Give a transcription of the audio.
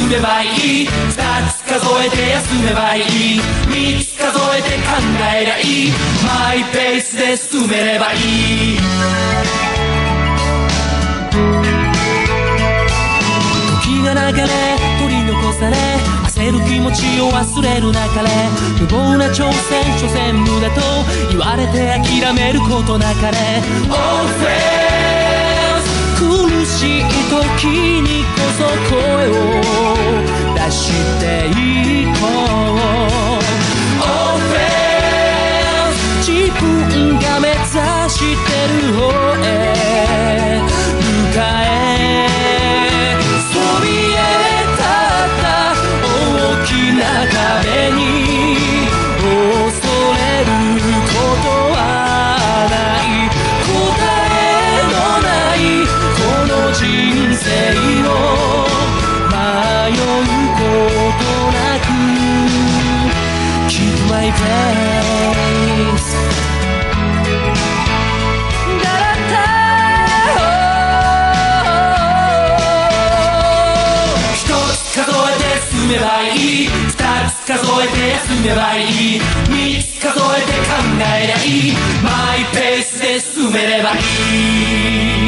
めばいい。二つ数えて休めばいい。三つ数えて考えりゃいい。マイペースで進めればいい。時が流れ取り残され、焦る気持ちを忘れる中で、無謀な挑戦所詮無駄と言われて諦めることなかれ。 All friends 苦しい時にこそ声を出していこう。 All friends 自分が目指してる方へ向かえ。そびえ立った大きな壁に恐れることはない。答えのないこの人生を迷うことなく Keep my pace。進めばいい。二つ数えて休めばいい。三つ数えて考えりゃいい。マイペースで進めればいい。